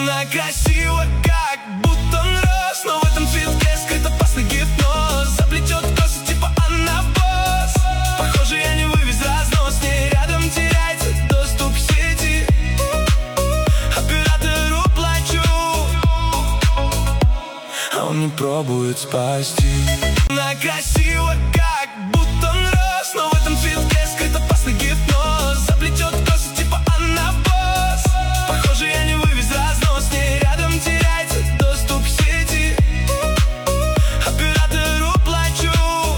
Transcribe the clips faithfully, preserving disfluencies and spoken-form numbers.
Она красива, как будто он рос, но в этом цветке скрыт опасный гипноз. Заплетет косы, типа она босс. Похоже, я не вывез разнос, с ней рядом теряется доступ к сети. Оператору плачу, а он не пробует спасти. Она красива, как будто он рос, но в этом цветке скрыт опасный гипноз. Заплетет косы, типа она босс. Похоже, я не вывез разнос, с ней рядом теряется доступ к сети. Оператору плачу,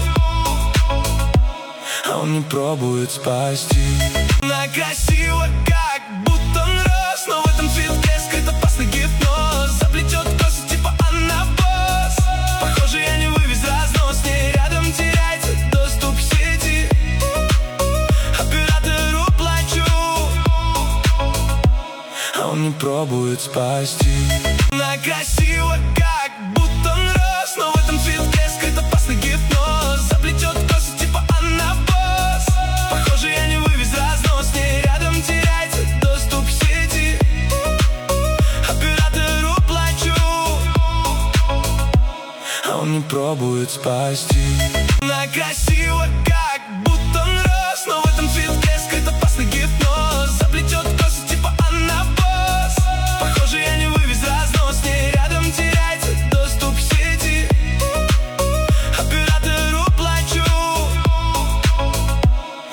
а он не пробует спасти. Она красива, как будто он рос, но в этом цветке скрыт опасный гипноз. Заплетет косы, типа она босс. Похоже, я не вывез разнос, с ней рядом теряется доступ к сети. Оператору плачу, а он не пробует спасти. Она красива, как будто он рос, но в этом цветке скрыт опасный гипноз. Заплетет косы, типа она босс. Похоже, я не вывез разнос, с ней рядом теряется доступ к сети. Оператору плачу, а он не пробует спасти. Она красива, как будто он рос, но в этом цветке